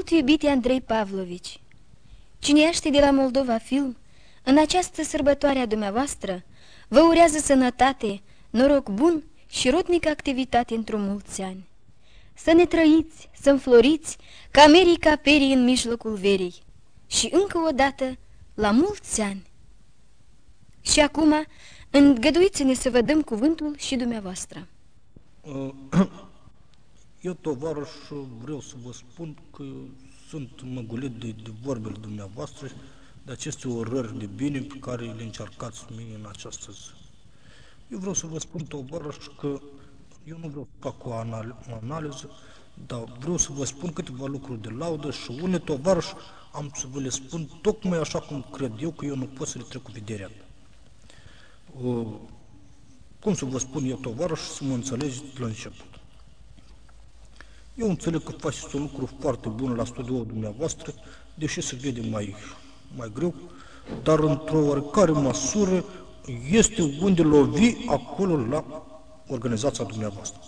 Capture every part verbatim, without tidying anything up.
Mult iubite Andrei Pavlovici, cineaștii de la Moldova Film, în această sărbătoare a dumneavoastră, vă urează sănătate, noroc bun și rodnică activitate într-o mulți ani. Să ne trăiți, să înfloriți, ca America perii în mijlocul verii. Și încă o dată, la mulți ani. Și acum, îngăduiți-ne să vă dăm cuvântul și dumneavoastră. Eu, tovarăș, vreau să vă spun că sunt măgulit de, de vorbele dumneavoastră, de aceste orări de bine pe care le încercați mie în această zi. Eu vreau să vă spun, tovarăș, că eu nu vreau să fac o analiză, dar vreau să vă spun câteva lucruri de laudă și unele, tovarăș, am să vă le spun tocmai așa cum cred eu, că eu nu pot să le trec cu vederea. Uh, cum să vă spun eu, tovarăș, să mă înțelegeți la început. Eu înțeleg că faceți un lucru foarte bun la studioul dumneavoastră, deși se vede mai, mai greu, dar într-o oarecare măsură este unde lovi acolo la organizația dumneavoastră.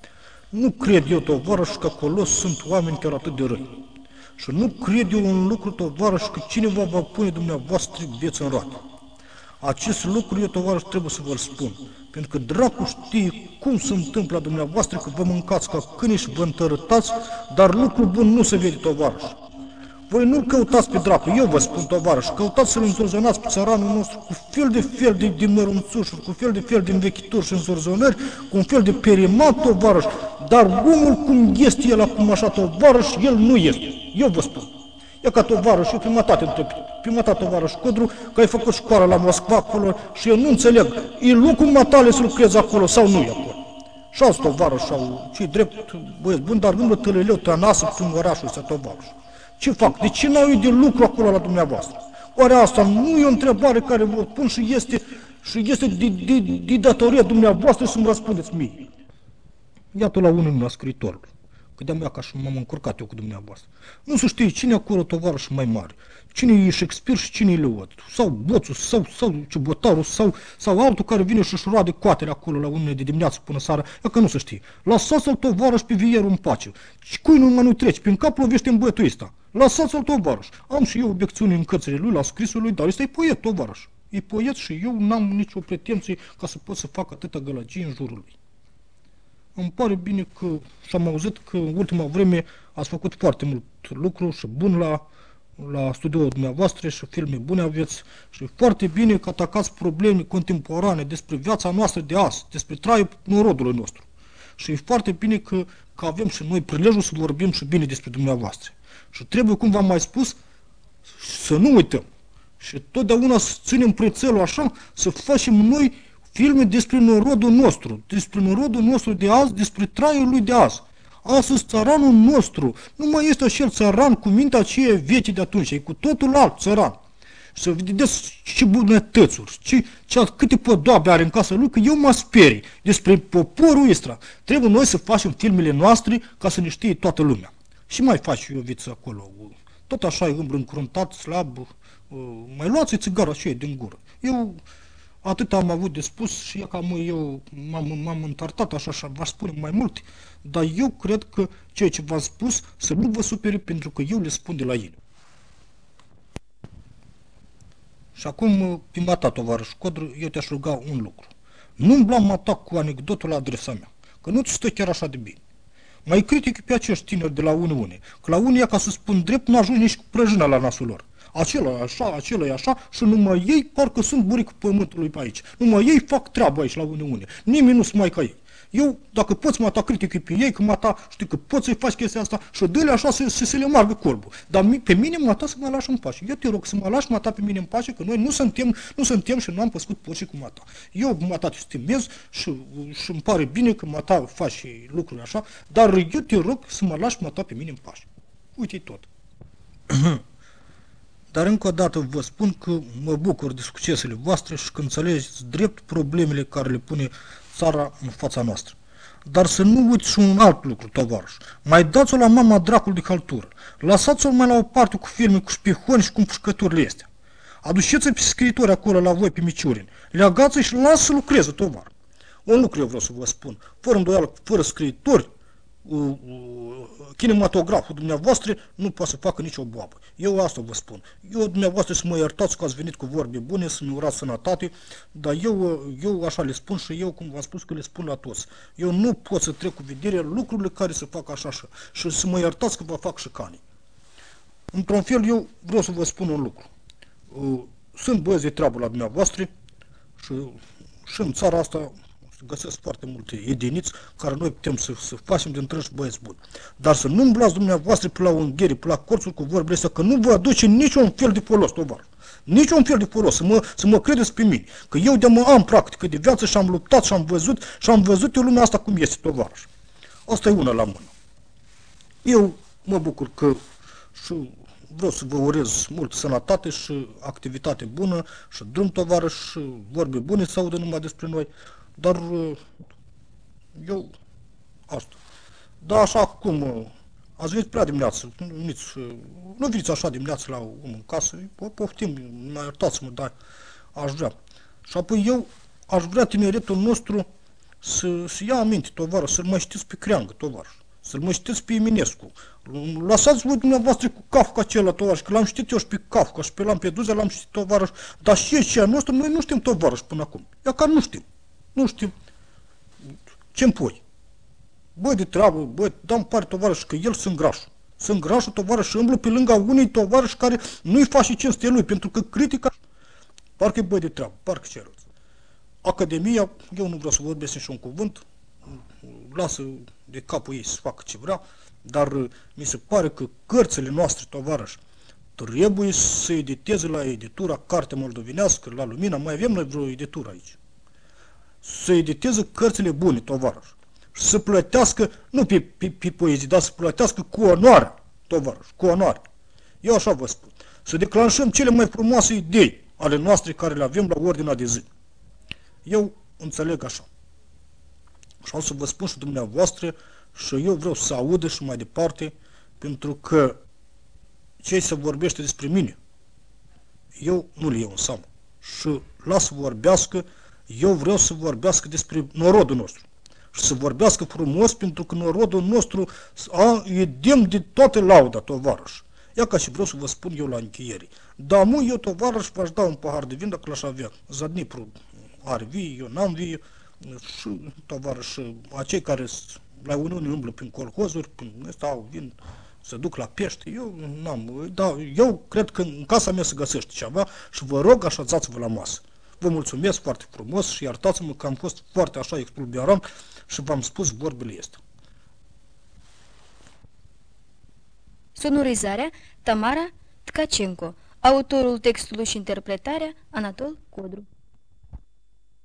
Nu cred eu, tovarăș, că acolo sunt oameni chiar atât de răi. Și nu cred eu un lucru, tovarăș, că cineva va pune dumneavoastră vieți în roate. Acest lucru, eu, tovarăș, trebuie să vă-l spun. Pentru că dracu știe cum se întâmplă la dumneavoastră, că vă mâncați ca câini și vă întărătați, dar lucru bun nu se vede, tovarăș. Voi nu-l căutați pe dracu, eu vă spun, tovarăș, căutați să-l înzorzonați pe țăranul nostru cu fel de fel de, de mărunțușuri, cu fel de fel de învechituri și înzorzonări, cu un fel de perimat, tovarăș, dar omul cum este el acum așa, tovarăș, el nu este. Eu vă spun. E ca tovarăș, eu primatate întreb, primatate tovarăș Codru, că ai făcut școală la Moscova acolo și eu nu înțeleg, e locul matale să lucrezi acolo sau nu e acolo? Și alți tovarăși sau cei drept, băieți buni, dar nu tălăleu, tănasă prin orașul ăsta, tovarăș. Ce fac? De ce n-au eu de lucru acolo la dumneavoastră? Oare asta nu e o întrebare care vă pun și este, și este de, de, de datoria dumneavoastră să-mi răspundeți mie? Iată la unul la scriitorul. Că de-am ea ca și m-am încurcat eu cu dumneavoastră. Nu se știe cine acolo tovarăș mai mare. Cine e Shakespeare și cine e Leot. Sau Boțu, sau, sau Ciubotaru, sau, sau altul care vine și-și roade coatele acolo la unele de dimineață până seara. E că nu se știe. Lăsați-l tovarăș pe vierul în pace. Cui nu mă nu treci? Prin cap lovește în băiatul ăsta. Lăsați-l tovarăș. Am și eu obiecțiuni în cărțile lui, la scrisul lui, dar ăsta e poet, tovarăș. E poet și eu n-am nicio pretenție ca să pot să fac atâta gălăgie în jurul lui. Îmi pare bine că și-am auzit că în ultima vreme ați făcut foarte mult lucru și bun la, la studioul dumneavoastră și filme bune aveți și foarte bine că atacați probleme contemporane despre viața noastră de azi, despre traiul norodului nostru. Și e foarte bine că, că avem și noi prilejul să vorbim și bine despre dumneavoastră. Și trebuie, cum v-am mai spus, să nu uităm. Și totdeauna să ținem prețelul așa, să facem noi filme despre norodul nostru, despre norodul nostru de azi, despre traiul lui de azi. Astăzi țăranul nostru nu mai este acel țăran cu mintea aceea veche de atunci, e cu totul alt țăran. Să vedeți ce bunătățuri, ce, ce, câte podoabe are în casa lui, că eu mă sperii despre poporul ăsta. Trebuie noi să facem filmele noastre ca să ne știe toată lumea. Și mai faci eu viță acolo, tot așa e îmbrâncruntat, slab, mai luați țigara aceea din gură. Eu atât am avut de spus și cam eu m-am întartat așa și v-aș spune mai multe, dar eu cred că ceea ce v-am spus să nu vă supere pentru că eu le spun de la ele. Și acum, primata tovarăș Codru, eu te-aș ruga un lucru. Nu-mi blam atac cu anecdotul la adresa mea, că nu-ți stă chiar așa de bine. Mai critic pe acești tineri de la Uniune, că la Unia, ca să spun drept, nu ajungi nici cu prăjina la nasul lor. Acela e așa, acela e așa și numai ei parcă sunt buricul pământului pe aici. Numai ei fac treaba aici la Uniune. Nimeni nu-s mai ca ei. Eu, dacă poți mă ta critică pe ei, că mă ta, știi că poți să-i faci chestia asta și dă-le așa să, să se le margă corbul. Dar pe mine mă ta să mă lași în pace. Eu te rog să mă lași mă ta pe mine în pace, că noi nu suntem, nu suntem și nu am păscut porci cu mă ta. Eu mă ta te stimez și, și îmi pare bine că mă ta faci lucruri așa, dar eu te rog să mă lași mă ta pe mine în pace. Uite-i tot. Dar încă o dată vă spun că mă bucur de succesele voastre și că înțelegeți drept problemele care le pune țara în fața noastră. Dar să nu uiți și un alt lucru, tovarăș. Mai dați-o la mama dracul de haltură. Lăsați-o mai la o parte cu filme, cu spihoni și cu împușcăturile astea. Aduceți-o pe scriitori acolo la voi pe Miciurin. Leagați-o și lasă să lucreze, tovar. Un lucru eu vreau să vă spun. Fără îndoială, fără scriitori, kinematograful dumneavoastră nu poate să facă nicio boabă. Eu asta vă spun. Eu dumneavoastră să mă iertați că ați venit cu vorbe bune, să-mi urați sănătate, dar eu, eu așa le spun și eu, cum v-am spus, că le spun la toți. Eu nu pot să trec cu vedere lucrurile care se fac așa și, și să mă iertați că vă fac șicane. Într-un fel, eu vreau să vă spun un lucru. Sunt băieți de treabă la dumneavoastră și, și în țara asta găsesc foarte multe ediniți care noi putem să, să facem de întregi băieți buni. Dar să nu îmblați dumneavoastră pe la ungherii, pe la corțuri cu vorbele astea, că nu vă aduce niciun fel de folos, tovarăș. Niciun fel de folos, să mă, să mă credeți pe mine. Că eu de mă am practică de viață și am luptat și am văzut și am văzut eu lumea asta cum este, tovarăș. Asta e una la mână. Eu mă bucur că și vreau să vă urez multă sănătate și activitate bună și drum, tovarăș, și vorbe bune să audă numai despre noi. Dar eu, asta. Dar așa cum ați venit prea dimineață, nu veniți, nu veniți așa dimineață la om în casă, poftim, mai iertați-mă, dar aș vrea. Și apoi eu aș vrea tineretul nostru să, să ia aminte, tovarăș, să-l mai știți pe Creangă, tovarăș, să-l mai știți pe Eminescu. Lăsați voi dumneavoastră cu Kafka acela, tovarăș, că l-am știut eu și pe Kafka și pe Lampedusa l-am știut, tovarăș, dar și ei și a noastră, noi nu știm, tovarăș, până acum. Ia că nu știm. Nu știu ce-mi pui. Băi de treabă, băi, dăm pare tovarăș că el sunt grașul. Sunt grașul tovarăș și îmblu pe lângă unei tovarăș care nu-i face cinste lui, pentru că critica, parcă e băi de treabă, parcă ceilalți. Academia, eu nu vreau să vorbesc nici un cuvânt, lasă de capul ei să facă ce vrea, dar mi se pare că cărțile noastre, tovarăș, trebuie să editeze la editura Carte Moldovenească, la Lumina, mai avem noi vreo editură aici. Să editeze cărțile bune, tovarăș. Și să plătească, nu pe, pe, pe poezii, dar să plătească cu onoare, tovarăș, cu onoare. Eu așa vă spun. Să declanșăm cele mai frumoase idei ale noastre care le avem la ordinea de zi. Eu înțeleg așa. Și am să vă spun și dumneavoastră și eu vreau să audă și mai departe, pentru că ce se vorbește despre mine, eu nu le iau în seamă. Și las să vorbească. Eu vreau să vorbească despre norodul nostru și să vorbească frumos, pentru că norodul nostru a, e demn de toată lauda, tovarăș. Ia ca și vreau să vă spun eu la încheiere. Da, mu, eu, tovarăș, v-aș da un pahar de vin dacă l-aș avea. Zadnipru are vie, eu n-am vie și, tovarăș, acei care la Uniune umblă prin colhozuri, prin ăsta au vin, se duc la pește, eu n-am, da, eu cred că în casa mea se găsește ceva și vă rog, așezați-vă la masă. Vă mulțumesc foarte frumos și iertați-mă că am fost foarte așa expulberan și v-am spus vorbele astea. Sonorizarea Tamara Tkacenko. Autorul textului și interpretarea Anatol Codru.